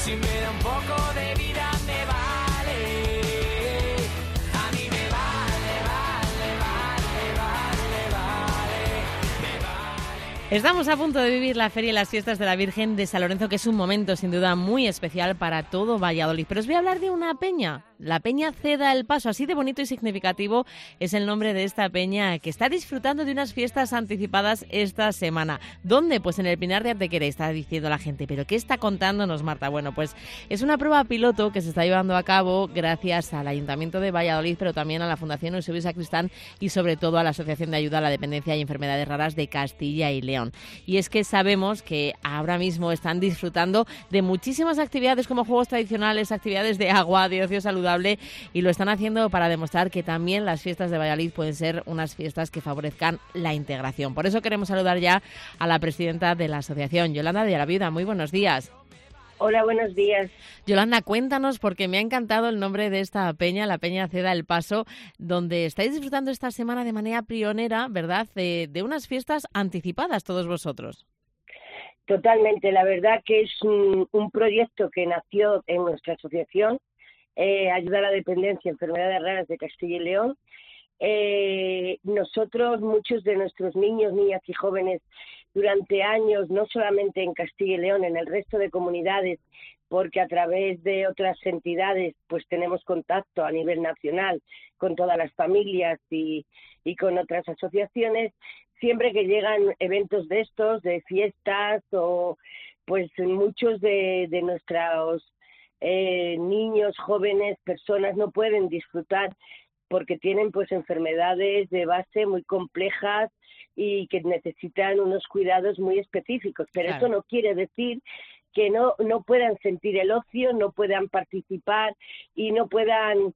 Si me da un poco de vida me vale. A mí me vale, vale, vale, vale, vale, me vale. Estamos a punto de vivir la Feria y las Fiestas de la Virgen de San Lorenzo, que es un momento sin duda muy especial para todo Valladolid. Pero os voy a hablar de una peña, la Peña Ceda el Paso. Así de bonito y significativo es el nombre de esta peña, que está disfrutando de unas fiestas anticipadas esta semana. ¿Dónde? Pues en el Pinar de Antequera, está diciendo la gente. ¿Pero qué está contándonos, Marta? Bueno, pues es una prueba piloto que se está llevando a cabo gracias al Ayuntamiento de Valladolid, pero también a la Fundación Eusebio Sacristán y sobre todo a la Asociación de Ayuda a la Dependencia y Enfermedades Raras de Castilla y León. Y es que sabemos que ahora mismo están disfrutando de muchísimas actividades como juegos tradicionales, actividades de agua, de ocio saludable, y lo están haciendo para demostrar que también las fiestas de Valladolid pueden ser unas fiestas que favorezcan la integración. Por eso queremos saludar ya a la presidenta de la asociación, Yolanda de la Viuda. Muy buenos días. Hola, buenos días. Yolanda, cuéntanos, porque me ha encantado el nombre de esta peña, la Peña Ceda el Paso, donde estáis disfrutando esta semana de manera pionera, ¿verdad?, de unas fiestas anticipadas todos vosotros. Totalmente, la verdad que es un proyecto que nació en nuestra asociación, Ayuda a la Dependencia y Enfermedades Raras de Castilla y León. Nosotros, muchos de nuestros niños, niñas y jóvenes, durante años, no solamente en Castilla y León, en el resto de comunidades, porque a través de otras entidades pues tenemos contacto a nivel nacional con todas las familias y con otras asociaciones, siempre que llegan eventos de estos, de fiestas, o pues muchos de nuestros niños, jóvenes, personas no pueden disfrutar porque tienen pues enfermedades de base muy complejas y que necesitan unos cuidados muy específicos, pero claro, eso no quiere decir que no puedan sentir el ocio, no puedan participar y no puedan...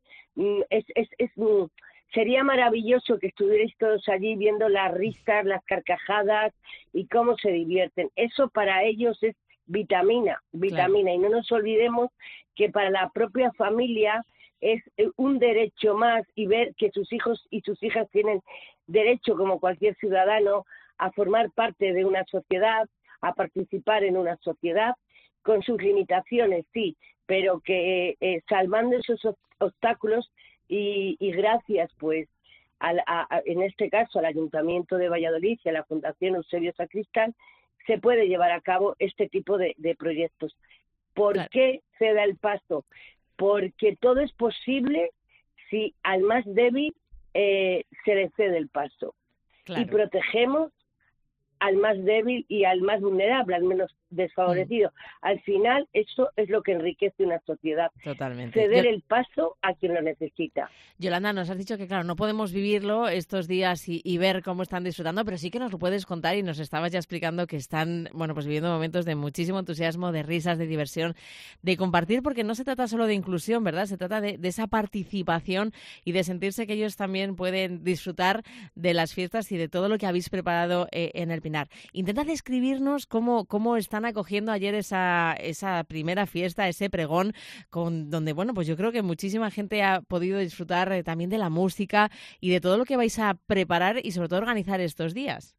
Sería maravilloso que estuvierais todos allí viendo las risas, las carcajadas y cómo se divierten. Eso para ellos es vitamina, claro. y no nos olvidemos que para la propia familia es un derecho más, y ver que sus hijos y sus hijas tienen derecho, como cualquier ciudadano, a formar parte de una sociedad, a participar en una sociedad, con sus limitaciones, sí, pero que salvando esos obstáculos y gracias, pues, en este caso al Ayuntamiento de Valladolid y a la Fundación Eusebio Sacristán, se puede llevar a cabo este tipo de proyectos. ¿Por Claro. qué se da el paso? Porque todo es posible si al más débil se le cede el paso. Claro. Y protegemos al más débil y al más vulnerable, al menos desfavorecido. Al final, eso es lo que enriquece una sociedad. Totalmente. Ceder el paso a quien lo necesita. Yolanda, nos has dicho que, claro, no podemos vivirlo estos días y ver cómo están disfrutando, pero sí que nos lo puedes contar, y nos estabas ya explicando que están, bueno, pues viviendo momentos de muchísimo entusiasmo, de risas, de diversión, de compartir, porque no se trata solo de inclusión, ¿verdad? Se trata de esa participación y de sentirse que ellos también pueden disfrutar de las fiestas y de todo lo que habéis preparado en el Pinar. Intenta describirnos cómo están acogiendo ayer esa primera fiesta, ese pregón, donde, bueno, pues yo creo que muchísima gente ha podido disfrutar también de la música y de todo lo que vais a preparar y sobre todo organizar estos días.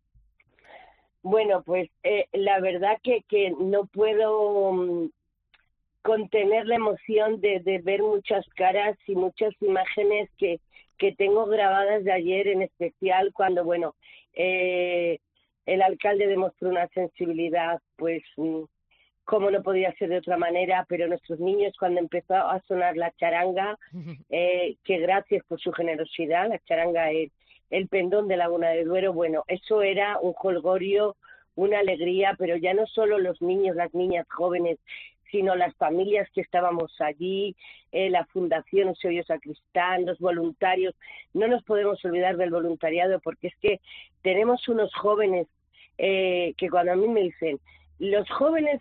Bueno, pues la verdad que no puedo contener la emoción de ver muchas caras y muchas imágenes que tengo grabadas de ayer, en especial cuando, bueno, el alcalde demostró una sensibilidad, pues, como no podía ser de otra manera, pero nuestros niños, cuando empezó a sonar la charanga, que gracias por su generosidad, la charanga es el pendón de Laguna de Duero, bueno, eso era un jolgorio, una alegría, pero ya no solo los niños, las niñas jóvenes, sino las familias que estábamos allí, la Fundación Eusebio Sacristán, los voluntarios. No nos podemos olvidar del voluntariado, porque es que tenemos unos jóvenes que cuando a mí me dicen, los jóvenes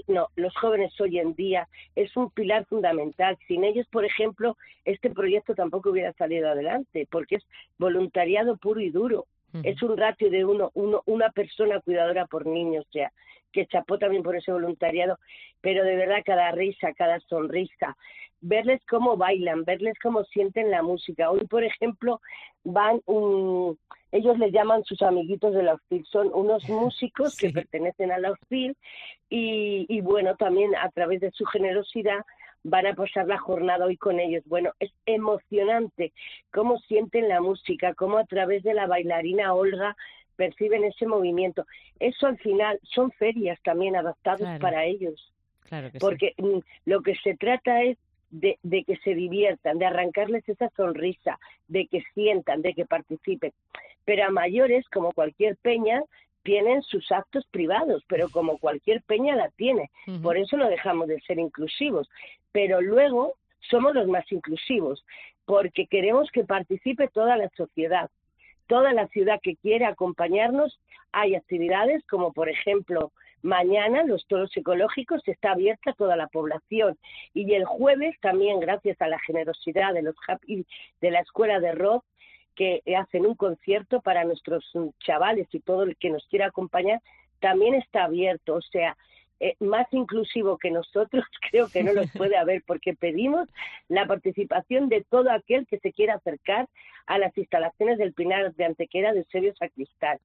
hoy en día es un pilar fundamental. Sin ellos, por ejemplo, este proyecto tampoco hubiera salido adelante, porque es voluntariado puro y duro. Es un ratio de una persona cuidadora por niño, o sea, que chapó también por ese voluntariado, pero de verdad cada risa, cada sonrisa, verles cómo bailan, verles cómo sienten la música. Hoy, por ejemplo, van ellos les llaman sus amiguitos de la UCIL, son unos músicos que pertenecen a la UCIL y bueno, también a través de su generosidad van a pasar la jornada hoy con ellos. Bueno, es emocionante cómo sienten la música, cómo a través de la bailarina Olga perciben ese movimiento. Eso al final son ferias también adaptadas para ellos. Claro que porque lo que se trata es de que se diviertan, de arrancarles esa sonrisa, de que sientan, de que participen. Pero a mayores, como cualquier peña, tienen sus actos privados, pero como cualquier peña la tiene. Por eso no dejamos de ser inclusivos. Pero luego somos los más inclusivos, porque queremos que participe toda la sociedad. Toda la ciudad que quiera acompañarnos. Hay actividades como, por ejemplo, mañana los toros ecológicos está abierta a toda la población. Y el jueves también, gracias a la generosidad de los Happy de la Escuela de Rock, que hacen un concierto para nuestros chavales y todo el que nos quiera acompañar, también está abierto. O sea, más inclusivo que nosotros creo que no los puede haber, porque pedimos la participación de todo aquel que se quiera acercar a las instalaciones del Pinar de Antequera de Eusebio Sacristán.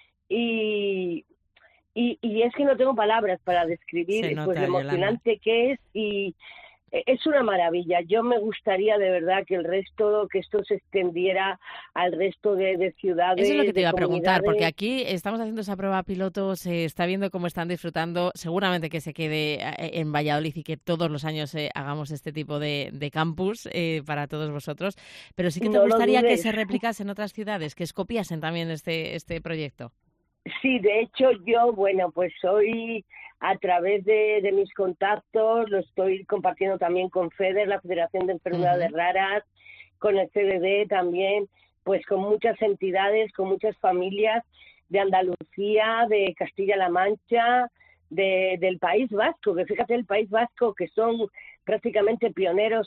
Y es que no tengo palabras para describir pues lo emocionante que es, y es una maravilla. Yo me gustaría de verdad que esto se extendiera al resto de ciudades. Eso es lo que te iba a preguntar, porque aquí estamos haciendo esa prueba piloto, se está viendo cómo están disfrutando, seguramente que se quede en Valladolid y que todos los años hagamos este tipo de campus para todos vosotros, pero sí que te gustaría que se replicase en otras ciudades, que copiasen también este proyecto. Sí, de hecho yo, bueno, pues hoy a través de mis contactos lo estoy compartiendo también con FEDER, la Federación de Enfermedades Raras, con el CDD también, pues con muchas entidades, con muchas familias de Andalucía, de Castilla-La Mancha, del País Vasco, que fíjate el País Vasco que son prácticamente pioneros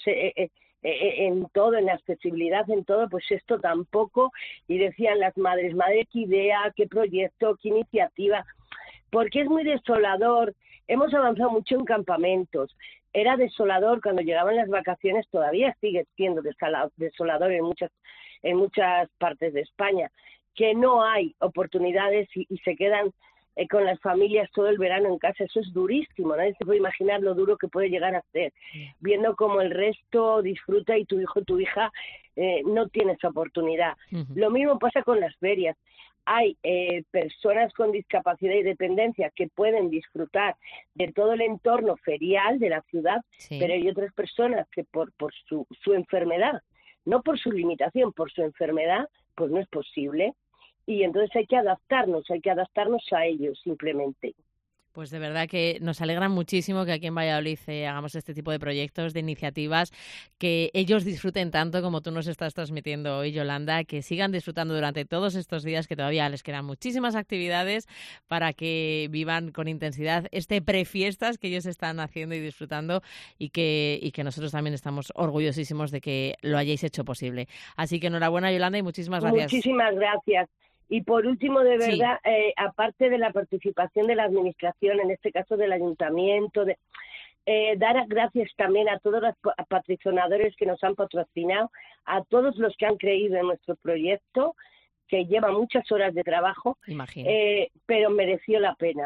en todo, en la accesibilidad, en todo, pues esto tampoco. Y decían las madres, madre, qué idea, qué proyecto, qué iniciativa, porque es muy desolador. Hemos avanzado mucho en campamentos. Era desolador cuando llegaban las vacaciones, todavía sigue siendo desolador en muchas partes de España, que no hay oportunidades y se quedan con las familias todo el verano en casa. Eso es durísimo, nadie se puede imaginar lo duro que puede llegar a ser, viendo cómo el resto disfruta y tu hijo, tu hija no tiene esa oportunidad. Lo mismo pasa con las ferias. Hay personas con discapacidad y dependencia que pueden disfrutar de todo el entorno ferial de la ciudad, pero hay otras personas que por su enfermedad, no por su limitación, por su enfermedad, pues no es posible. Y entonces hay que adaptarnos a ellos simplemente. Pues de verdad que nos alegra muchísimo que aquí en Valladolid hagamos este tipo de proyectos, de iniciativas, que ellos disfruten tanto como tú nos estás transmitiendo hoy, Yolanda, que sigan disfrutando durante todos estos días, que todavía les quedan muchísimas actividades para que vivan con intensidad este prefiestas que ellos están haciendo y disfrutando, y que nosotros también estamos orgullosísimos de que lo hayáis hecho posible. Así que enhorabuena, Yolanda, y muchísimas gracias. Muchísimas gracias. Y por último, de verdad, aparte de la participación de la administración, en este caso del ayuntamiento, dar gracias también a todos los patrocinadores que nos han patrocinado, a todos los que han creído en nuestro proyecto, que lleva muchas horas de trabajo, pero mereció la pena.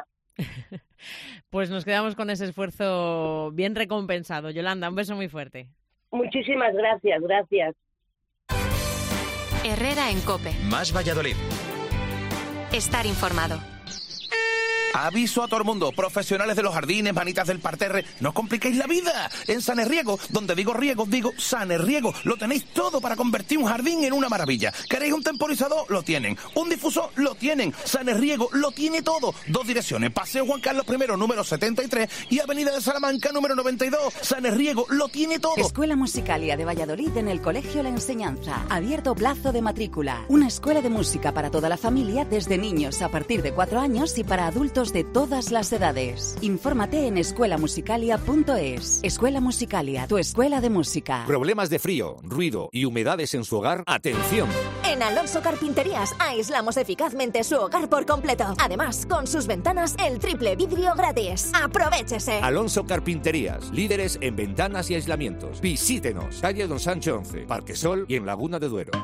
Pues nos quedamos con ese esfuerzo bien recompensado. Yolanda, un beso muy fuerte. Muchísimas gracias, gracias. Herrera en COPE. Más Valladolid. Estar informado. Aviso a todo el mundo, profesionales de los jardines, manitas del parterre, no os compliquéis la vida. En Sanerriego, donde digo riego, digo Sanerriego, lo tenéis todo para convertir un jardín en una maravilla. ¿Queréis un temporizador? Lo tienen. ¿Un difusor? Lo tienen. Sanerriego lo tiene todo. 2 direcciones, Paseo Juan Carlos I, número 73, y Avenida de Salamanca, número 92. Sanerriego lo tiene todo. Escuela Musicalia de Valladolid en el Colegio La Enseñanza. Abierto plazo de matrícula. Una escuela de música para toda la familia, desde niños a partir de 4 años y para adultos de todas las edades. Infórmate en escuelamusicalia.es. Escuela Musicalia, tu escuela de música. ¿Problemas de frío, ruido y humedades en su hogar? ¡Atención! En En Alonso Carpinterías aislamos eficazmente su hogar por completo. Además, con sus ventanas, el triple vidrio gratis. ¡Aprovéchese! Alonso Carpinterías, líderes en ventanas y aislamientos. Visítenos, calle Don Sancho 11, Parque Sol y en Laguna de Duero.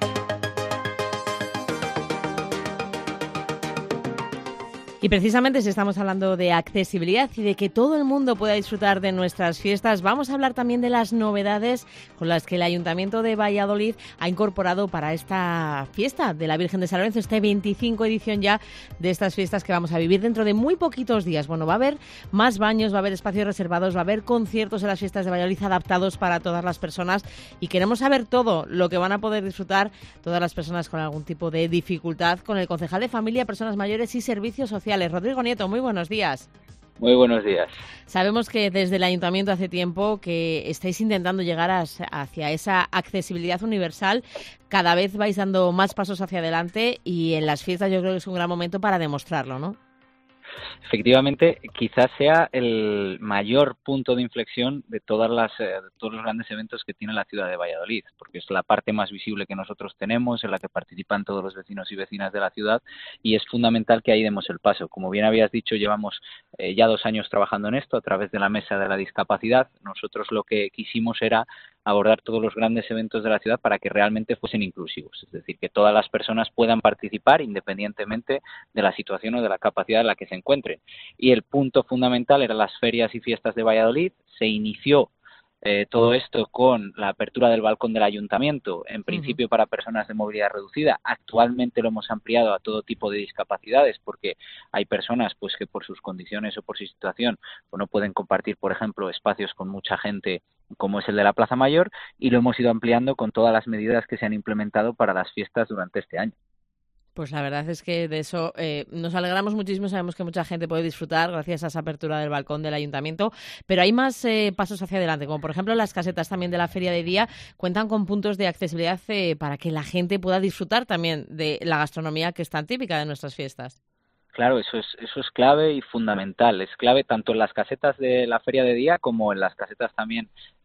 Y precisamente si estamos hablando de accesibilidad y de que todo el mundo pueda disfrutar de nuestras fiestas, vamos a hablar también de las novedades con las que el Ayuntamiento de Valladolid ha incorporado para esta fiesta de la Virgen de San Lorenzo, esta 25 edición ya de estas fiestas que vamos a vivir dentro de muy poquitos días. Bueno, va a haber más baños, va a haber espacios reservados, va a haber conciertos en las fiestas de Valladolid adaptados para todas las personas y queremos saber todo lo que van a poder disfrutar todas las personas con algún tipo de dificultad con el concejal de Familia, Personas Mayores y Servicios Sociales. Rodrigo Nieto, muy buenos días. Muy buenos días. Sabemos que desde el Ayuntamiento hace tiempo que estáis intentando llegar hacia esa accesibilidad universal. Cada vez vais dando más pasos hacia adelante y en las fiestas yo creo que es un gran momento para demostrarlo, ¿no? Efectivamente, quizás sea el mayor punto de inflexión de todos los grandes eventos que tiene la ciudad de Valladolid, porque es la parte más visible que nosotros tenemos, en la que participan todos los vecinos y vecinas de la ciudad, y es fundamental que ahí demos el paso. Como bien habías dicho, llevamos ya 2 años trabajando en esto a través de la Mesa de la Discapacidad. Nosotros lo que quisimos era abordar todos los grandes eventos de la ciudad para que realmente fuesen inclusivos, es decir, que todas las personas puedan participar independientemente de la situación o de la capacidad en la que se encuentren. Y el punto fundamental eran las ferias y fiestas de Valladolid. Se inició todo esto con la apertura del balcón del ayuntamiento, en principio para personas de movilidad reducida. Actualmente lo hemos ampliado a todo tipo de discapacidades porque hay personas pues que por sus condiciones o por su situación pues no pueden compartir, por ejemplo, espacios con mucha gente como es el de la Plaza Mayor, y lo hemos ido ampliando con todas las medidas que se han implementado para las fiestas durante este año. Pues la verdad es que de eso nos alegramos muchísimo, sabemos que mucha gente puede disfrutar gracias a esa apertura del balcón del ayuntamiento, pero hay más pasos hacia adelante, como por ejemplo las casetas también de la Feria de Día cuentan con puntos de accesibilidad para que la gente pueda disfrutar también de la gastronomía que es tan típica de nuestras fiestas. Claro, eso es clave y fundamental. Es clave tanto en las casetas de la Feria de Día como en las casetas también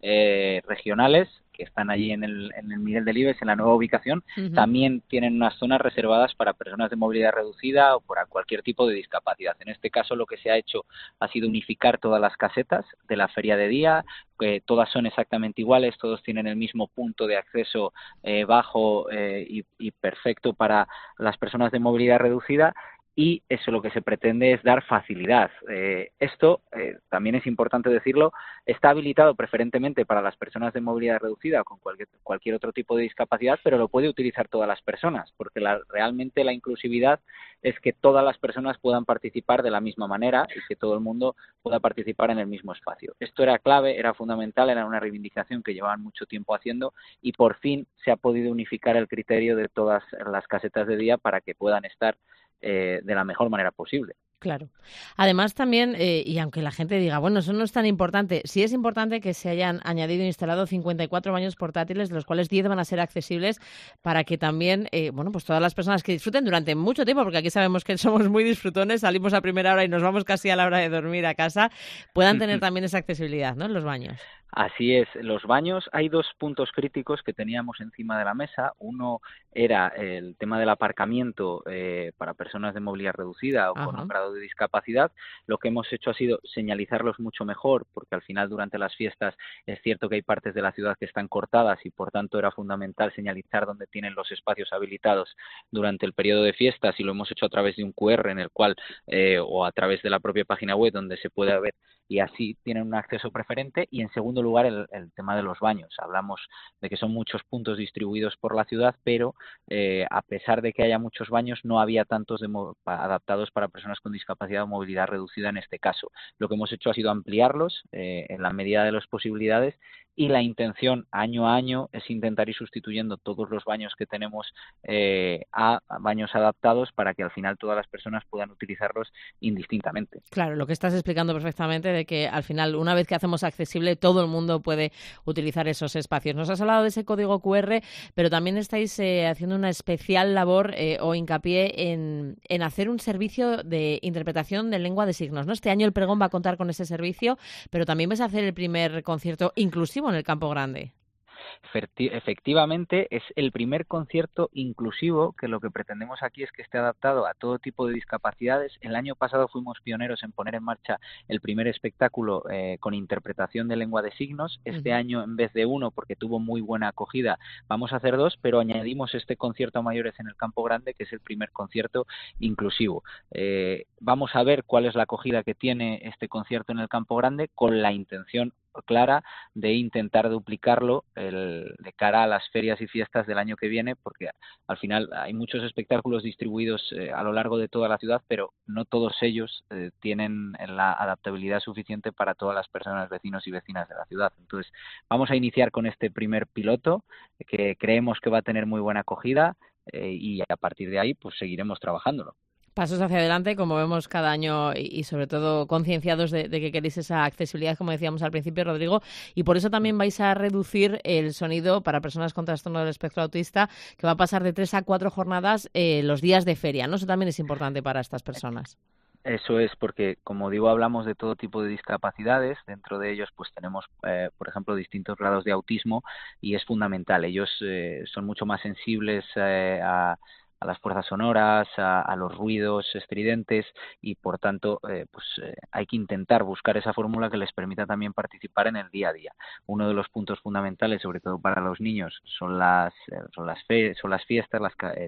regionales, que están allí en el Miguel Delibes, en la nueva ubicación. También tienen unas zonas reservadas para personas de movilidad reducida o para cualquier tipo de discapacidad. En este caso lo que se ha hecho ha sido unificar todas las casetas de la Feria de Día, que todas son exactamente iguales, todos tienen el mismo punto de acceso bajo y perfecto para las personas de movilidad reducida. Y eso lo que se pretende es dar facilidad. Esto, también es importante decirlo, está habilitado preferentemente para las personas de movilidad reducida o con cualquier otro tipo de discapacidad, pero lo puede utilizar todas las personas, porque realmente la inclusividad es que todas las personas puedan participar de la misma manera y que todo el mundo pueda participar en el mismo espacio. Esto era clave, era fundamental, era una reivindicación que llevaban mucho tiempo haciendo y por fin se ha podido unificar el criterio de todas las casetas de día para que puedan estar de la mejor manera posible. Claro. Además también, y aunque la gente diga, bueno, eso no es tan importante, sí es importante que se hayan añadido e instalado 54 baños portátiles, de los cuales 10 van a ser accesibles para que también, pues todas las personas que disfruten durante mucho tiempo, porque aquí sabemos que somos muy disfrutones, salimos a primera hora y nos vamos casi a la hora de dormir a casa, puedan tener también esa accesibilidad, ¿no?, en los baños. Así es, los baños, hay 2 puntos críticos que teníamos encima de la mesa. Uno era el tema del aparcamiento para personas de movilidad reducida o con un grado de discapacidad. Lo que hemos hecho ha sido señalizarlos mucho mejor, porque al final durante las fiestas es cierto que hay partes de la ciudad que están cortadas y por tanto era fundamental señalizar dónde tienen los espacios habilitados durante el periodo de fiestas, y lo hemos hecho a través de un QR en el cual o a través de la propia página web donde se puede ver, y así tienen un acceso preferente. Y en segundo lugar el tema de los baños. Hablamos de que son muchos puntos distribuidos por la ciudad, pero a pesar de que haya muchos baños no había tantos adaptados para personas con discapacidad o movilidad reducida en este caso. Lo que hemos hecho ha sido ampliarlos en la medida de las posibilidades, y la intención año a año es intentar ir sustituyendo todos los baños que tenemos a baños adaptados para que al final todas las personas puedan utilizarlos indistintamente. Claro, lo que estás explicando perfectamente, de que al final una vez que hacemos accesible todo el mundo puede utilizar esos espacios. Nos has hablado de ese código QR, pero también estáis haciendo una especial labor o hincapié en hacer un servicio de interpretación de lengua de signos, ¿no? Este año el pregón va a contar con ese servicio, pero también vais a hacer el primer concierto inclusivo en el Campo Grande. Efectivamente, es el primer concierto inclusivo, que lo que pretendemos aquí es que esté adaptado a todo tipo de discapacidades. El año pasado fuimos pioneros en poner en marcha el primer espectáculo con interpretación de lengua de signos. Este año, en vez de uno, porque tuvo muy buena acogida, vamos a hacer 2, pero añadimos este concierto a mayores en el Campo Grande, que es el primer concierto inclusivo. Vamos a ver cuál es la acogida que tiene este concierto en el Campo Grande, con la intención clara de intentar duplicarlo de cara a las ferias y fiestas del año que viene, porque al final hay muchos espectáculos distribuidos a lo largo de toda la ciudad, pero no todos ellos tienen la adaptabilidad suficiente para todas las personas, vecinos y vecinas de la ciudad. Entonces, vamos a iniciar con este primer piloto, que creemos que va a tener muy buena acogida, y a partir de ahí pues seguiremos trabajándolo. Pasos hacia adelante, como vemos cada año, y sobre todo concienciados de que queréis esa accesibilidad, como decíamos al principio, Rodrigo, y por eso también vais a reducir el sonido para personas con trastorno del espectro autista, que va a pasar de 3 a 4 jornadas los días de feria, ¿no? Eso también es importante para estas personas. Eso es, porque, como digo, hablamos de todo tipo de discapacidades. Dentro de ellos pues tenemos, por ejemplo, distintos grados de autismo, y es fundamental. Ellos son mucho más sensibles a las fuerzas sonoras, a los ruidos estridentes, y por tanto hay que intentar buscar esa fórmula que les permita también participar en el día a día. Uno de los puntos fundamentales, sobre todo para los niños, son las fiestas,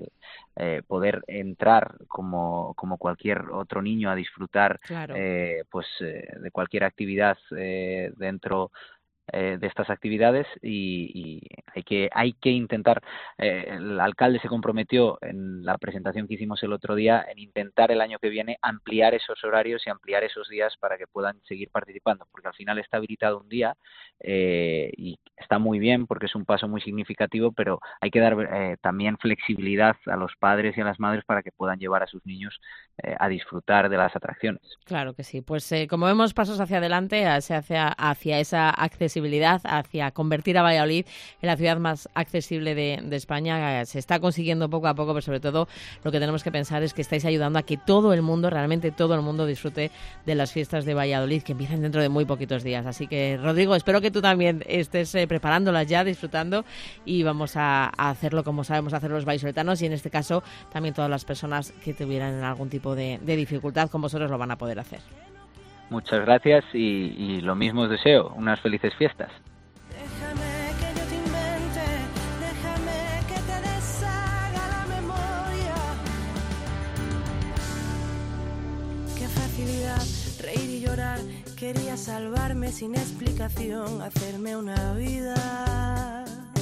poder entrar como cualquier otro niño a disfrutar, claro, de cualquier actividad dentro de estas actividades, y hay que intentar, el alcalde se comprometió en la presentación que hicimos el otro día en intentar el año que viene ampliar esos horarios y ampliar esos días para que puedan seguir participando, porque al final está habilitado un día, y está muy bien porque es un paso muy significativo, pero hay que dar también flexibilidad a los padres y a las madres para que puedan llevar a sus niños a disfrutar de las atracciones. Claro que sí, pues como vemos, pasos hacia adelante, hacia esa accesibilidad, hacia convertir a Valladolid en la ciudad más accesible de España. Se está consiguiendo poco a poco, pero sobre todo lo que tenemos que pensar es que estáis ayudando a que todo el mundo, realmente todo el mundo, disfrute de las fiestas de Valladolid, que empiezan dentro de muy poquitos días. Así que, Rodrigo, espero que tú también estés preparándolas ya, disfrutando, y vamos a hacerlo como sabemos hacer los vallisoletanos, y en este caso también todas las personas que tuvieran algún tipo de dificultad con vosotros lo van a poder hacer. Muchas gracias, y lo mismo os deseo, unas felices fiestas. Déjame que yo te invente, déjame que te deshaga la memoria. Qué facilidad, reír y llorar, quería salvarme sin explicación, hacerme una vida.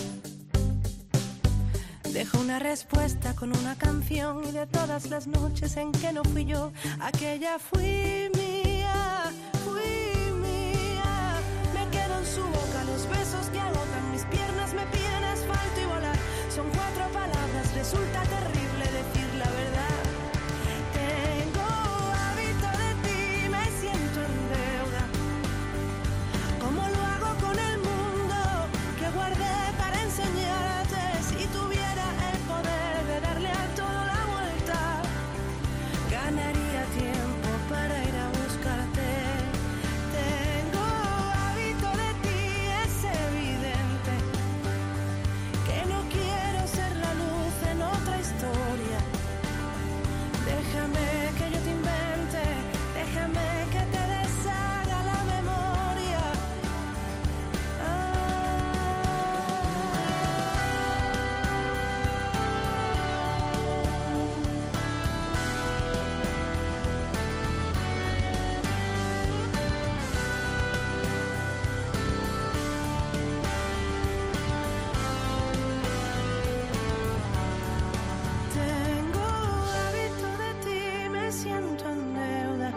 Dejo una respuesta con una canción, y de todas las noches en que no fui yo, aquella fui mía, me quedo en su boca, los besos que agotan mis piernas, me piden asfalto y volar, son 4 palabras, resulta terrible decir la verdad. Tengo hábito de ti, me siento en deuda, como lo hago con el mundo que guardé para enseñarte. Si tuviera el poder de darle a todo la vuelta, ganaría tiempo para ir a buscarte. Tengo hábito de ti, es evidente que no quiero ser la luz en otra historia. Déjame que yo te invente, déjame que te deshaga la memoria. Tengo hábito de ti, me siento en deuda.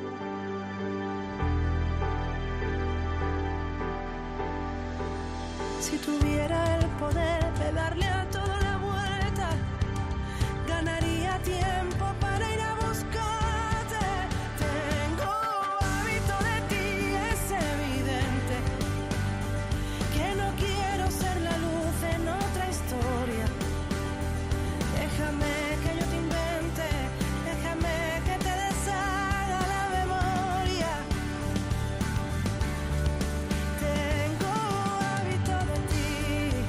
Si tuviera el poder de darle a todo la vuelta, ganaría tiempo para ir a buscarte. Tengo hábito de ti, es evidente que no quiero ser la luz en otra historia. Déjame que yo te invente, déjame que te deshaga la memoria. Tengo hábito de ti.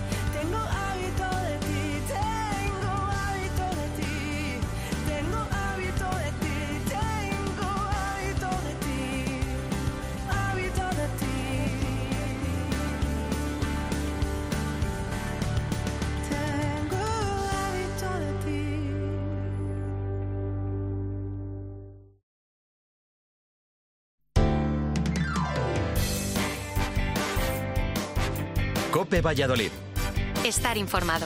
COPE Valladolid. Estar informado.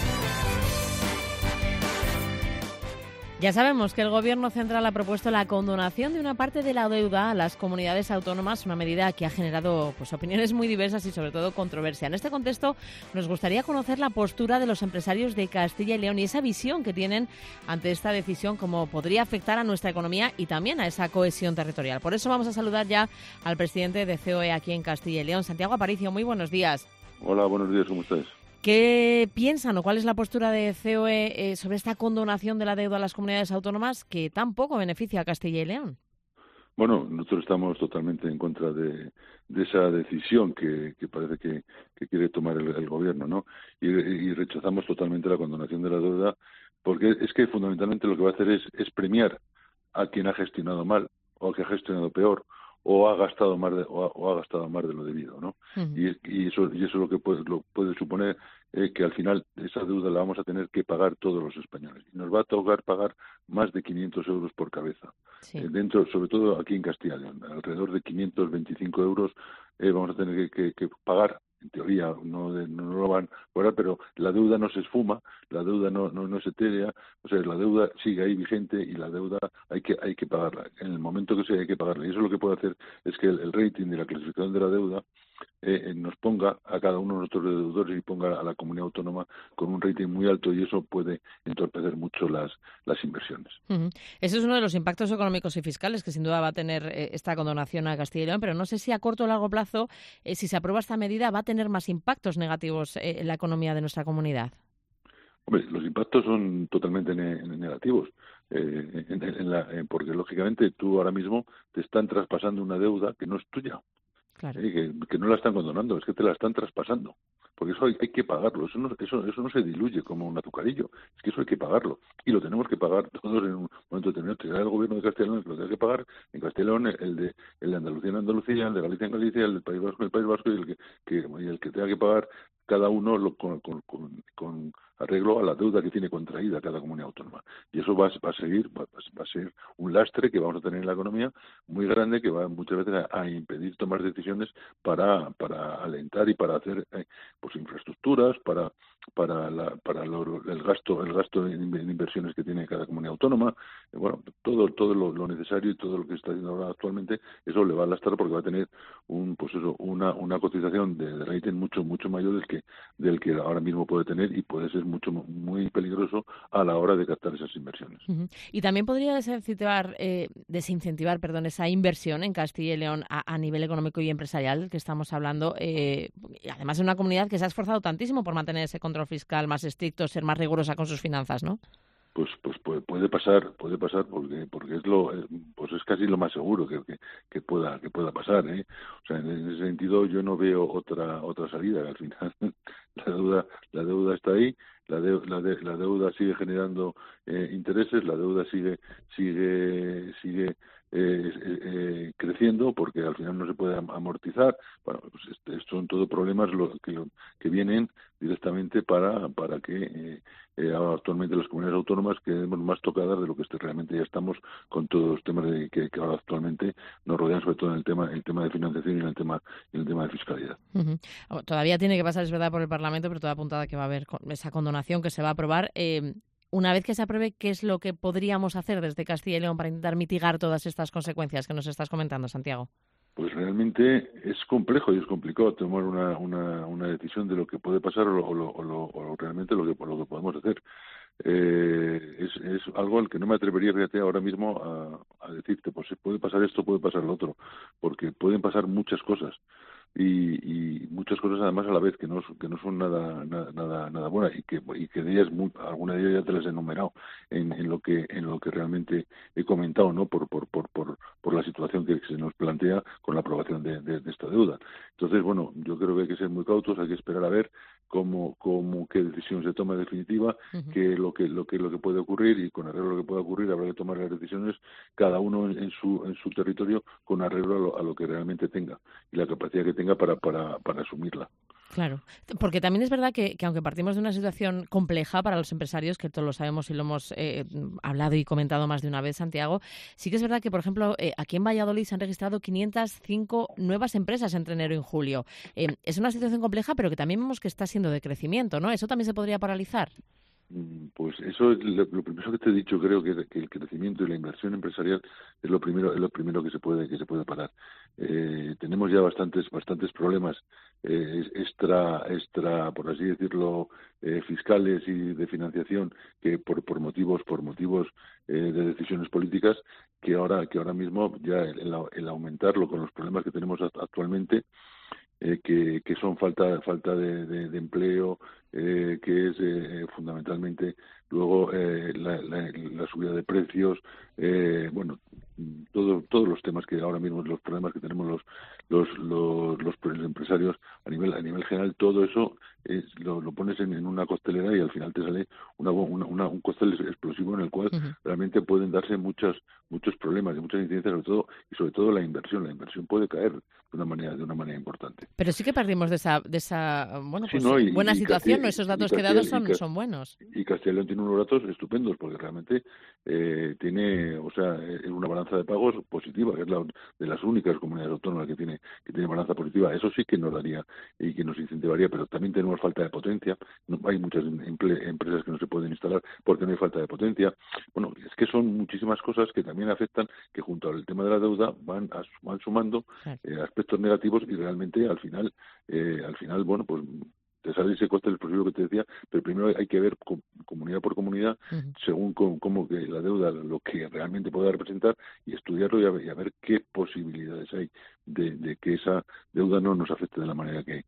Ya sabemos que el Gobierno central ha propuesto la condonación de una parte de la deuda a las comunidades autónomas, una medida que ha generado opiniones muy diversas y sobre todo controversia. En este contexto nos gustaría conocer la postura de los empresarios de Castilla y León y esa visión que tienen ante esta decisión, cómo podría afectar a nuestra economía y también a esa cohesión territorial. Por eso vamos a saludar ya al presidente de COE aquí en Castilla y León, Santiago Aparicio. Muy buenos días. Hola, buenos días, ¿cómo estáis? ¿Qué piensan o cuál es la postura de COE sobre esta condonación de la deuda a las comunidades autónomas que tampoco beneficia a Castilla y León? Bueno, nosotros estamos totalmente en contra de esa decisión que parece que quiere tomar el Gobierno, ¿no? Y rechazamos totalmente la condonación de la deuda, porque es que fundamentalmente lo que va a hacer es premiar a quien ha gestionado mal o a quien ha gestionado peor o ha gastado más de lo debido, ¿no? Uh-huh. Y eso lo que puede suponer que al final esa deuda la vamos a tener que pagar todos los españoles y nos va a tocar pagar más de 500 euros por cabeza. Sí. Dentro, sobre todo aquí en Castilla y León, alrededor de 525 euros vamos a tener que pagar. En teoría no lo van a cobrar, pero la deuda no se esfuma, la deuda no es etérea, o sea, la deuda sigue ahí vigente y la deuda hay que pagarla. En el momento que sea hay que pagarla. Y eso lo que puede hacer es que el rating de la clasificación de la deuda nos ponga a cada uno de nuestros deudores y ponga a la comunidad autónoma con un rating muy alto y eso puede entorpecer mucho las inversiones. Uh-huh. Ese es uno de los impactos económicos y fiscales que sin duda va a tener esta condonación a Castilla y León, pero no sé si a corto o largo plazo, si se aprueba esta medida, va a tener más impactos negativos en la economía de nuestra comunidad. Hombre, los impactos son totalmente negativos, porque lógicamente tú ahora mismo te están traspasando una deuda que no es tuya. Claro. Que no la están condonando, es que te la están traspasando. Porque eso hay que pagarlo, eso no se diluye como un azucarillo, es que eso hay que pagarlo. Y lo tenemos que pagar todos en un momento determinado. Será el Gobierno de Castilla y León el que lo tiene que pagar, en Castilla y León el de Andalucía en Andalucía, el de Galicia en Galicia, el del País Vasco en el País Vasco y el que tenga que pagar cada uno con arreglo a la deuda que tiene contraída cada comunidad autónoma. Y eso va a ser un lastre que vamos a tener en la economía muy grande que va muchas veces a impedir tomar decisiones para alentar y para hacer infraestructuras, para el gasto en inversiones que tiene cada comunidad autónoma. Todo lo necesario y todo lo que está haciendo ahora actualmente, eso le va a lastrar porque va a tener una cotización de rating mucho mayor del que ahora mismo puede tener y puede ser muy peligroso a la hora de captar esas inversiones. Uh-huh. Y también podría desincentivar esa inversión en Castilla y León a nivel económico y empresarial del que estamos hablando, y además es una comunidad que se ha esforzado tantísimo por mantener ese control fiscal más estricto, ser más rigurosa con sus finanzas, ¿no? Pues puede pasar porque es casi lo más seguro que pueda pasar, ¿eh? O sea, en ese sentido yo no veo otra salida. Al final la deuda está ahí, la deuda sigue generando intereses, la deuda sigue creciendo porque al final no se puede amortizar. Bueno, pues son todo problemas que vienen directamente para que actualmente las comunidades autónomas quedemos más tocadas de lo que realmente ya estamos con todos los temas que ahora actualmente nos rodean, sobre todo en el tema de financiación y en el tema de fiscalidad. Uh-huh. Todavía tiene que pasar, es verdad, por el Parlamento, pero toda apuntada que va a haber esa condonación que se va a aprobar. Una vez que se apruebe, ¿qué es lo que podríamos hacer desde Castilla y León para intentar mitigar todas estas consecuencias que nos estás comentando, Santiago? Pues realmente es complejo y es complicado tomar una decisión de lo que puede pasar o realmente lo que podemos hacer. Es algo al que no me atrevería ahora mismo a decirte, pues puede pasar esto, puede pasar lo otro, porque pueden pasar muchas cosas. Y muchas cosas además a la vez que no son nada buenas y que de ellas alguna de ellas ya te las he enumerado en lo que realmente he comentado, ¿no? por la situación que se nos plantea con la aprobación de esta deuda. Entonces, bueno, yo creo que hay que ser muy cautos, hay que esperar a ver qué decisión se toma definitiva, uh-huh. qué lo que puede ocurrir, y con arreglo a lo que pueda ocurrir habrá que tomar las decisiones cada uno en su territorio con arreglo a lo que realmente tenga y la capacidad que tenga para asumirla. Claro, porque también es verdad que aunque partimos de una situación compleja para los empresarios, que todos lo sabemos y lo hemos hablado y comentado más de una vez, Santiago, sí que es verdad que, por ejemplo, aquí en Valladolid se han registrado 505 nuevas empresas entre enero y julio. Es una situación compleja, pero que también vemos que está siendo de crecimiento, ¿no? ¿Eso también se podría paralizar? Pues eso es lo primero que te he dicho. Creo que el crecimiento y la inversión empresarial es lo primero que se puede parar. Tenemos ya bastantes problemas extra, por así decirlo, fiscales y de financiación, que por motivos de decisiones políticas, que ahora mismo ya el aumentarlo con los problemas que tenemos actualmente, que son falta de empleo, que es fundamentalmente luego la subida de precios, todos los temas que ahora mismo, los problemas que tenemos los empresarios a nivel general, todo eso lo pones en una costelera y al final te sale un cóctel explosivo en el cual realmente pueden darse muchos problemas y muchas incidencias, sobre todo la inversión puede caer de una manera importante. Pero sí que partimos de esa buena situación, ¿no? Esos datos que dados son buenos. Y Castilla y León tiene unos datos estupendos, porque realmente tiene, una balanza de pagos positiva, que es de las únicas comunidades autónomas que tiene balanza positiva. Eso sí que nos daría y que nos incentivaría, pero también tenemos falta de potencia. Hay muchas empresas que no se pueden instalar porque no hay falta de potencia. Bueno, es que son muchísimas cosas que también afectan, que junto al tema de la deuda van sumando aspectos negativos, y realmente al final, pues te sale ese coste explosivo que te decía, pero primero hay que ver comunidad por comunidad, según cómo que la deuda, lo que realmente puede representar, y estudiarlo y a ver qué posibilidades hay de que esa deuda no nos afecte de la manera que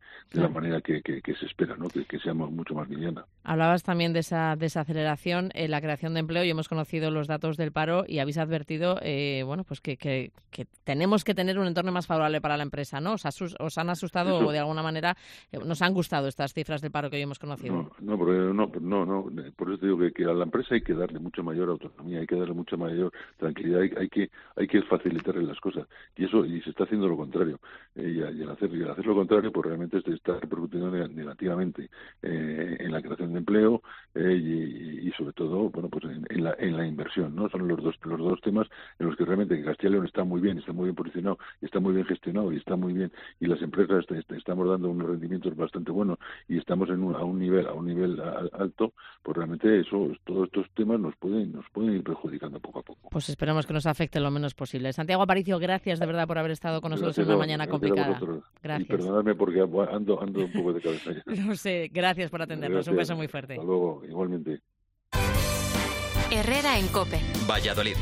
se espera, ¿no? Que sea mucho más liviana. Hablabas también de esa desaceleración en la creación de empleo, y hemos conocido los datos del paro, y habéis advertido que tenemos que tener un entorno más favorable para la empresa, ¿no? ¿Os han asustado o de alguna manera nos han gustado estas cifras del paro que hoy hemos conocido? No, por eso te digo que a la empresa hay que darle mucha mayor autonomía, hay que darle mucha mayor tranquilidad, hay que facilitarle las cosas, y se está haciendo lo contrario, y al hacer lo contrario, pues realmente se está repercutiendo negativamente en la creación de empleo, y sobre todo, pues en la inversión, ¿no? Son los dos temas en los que realmente Castilla y León está muy bien posicionado, está muy bien gestionado, y está muy bien, y las empresas estamos dando unos rendimientos bastante buenos, y estamos a un nivel alto. Pues realmente todos estos temas nos pueden ir perjudicando poco a poco. Pues esperemos que nos afecte lo menos posible. Santiago Aparicio, gracias de verdad por haber estado con nosotros en una mañana complicada. Gracias. Y perdonadme porque ando un poco de cabeza ya. No sé, gracias por atendernos. Gracias. Un beso muy fuerte. Hasta luego, igualmente. Herrera en COPE. Valladolid.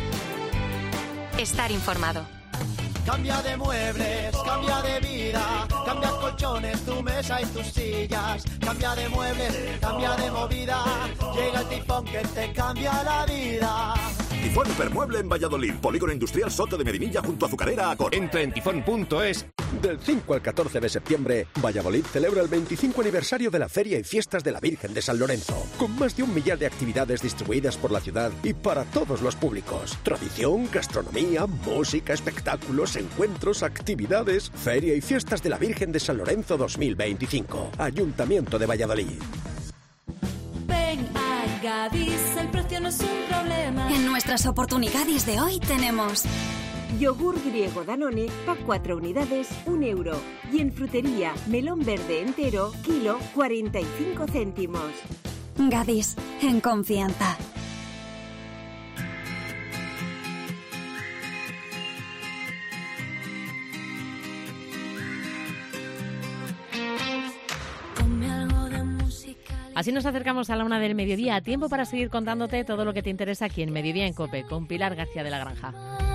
Estar informado. Cambia de muebles, cambia de vida, cambia colchones, tu mesa y tus sillas. Cambia de muebles, cambia de movida, llega el tifón que te cambia la vida. Tifón Hipermueble en Valladolid, Polígono Industrial Soto de Medinilla junto a Azucarera Acor. Entra en tifón.es. Del 5 al 14 de septiembre, Valladolid celebra el 25 aniversario de la Feria y Fiestas de la Virgen de San Lorenzo, con más de 1 millar de actividades distribuidas por la ciudad y para todos los públicos. Tradición, gastronomía, música, espectáculos, encuentros, actividades. Feria y Fiestas de la Virgen de San Lorenzo 2025. Ayuntamiento de Valladolid. Ven a Gadis, el precio no es un problema. En nuestras oportunidades de hoy tenemos yogur griego Danone, pack 4 unidades, 1 euro. Y en frutería, melón verde entero, kilo, 45 céntimos. Gadis, en confianza. Así nos acercamos a la 1 del mediodía, tiempo para seguir contándote todo lo que te interesa aquí en Mediodía en COPE, con Pilar García de la Granja.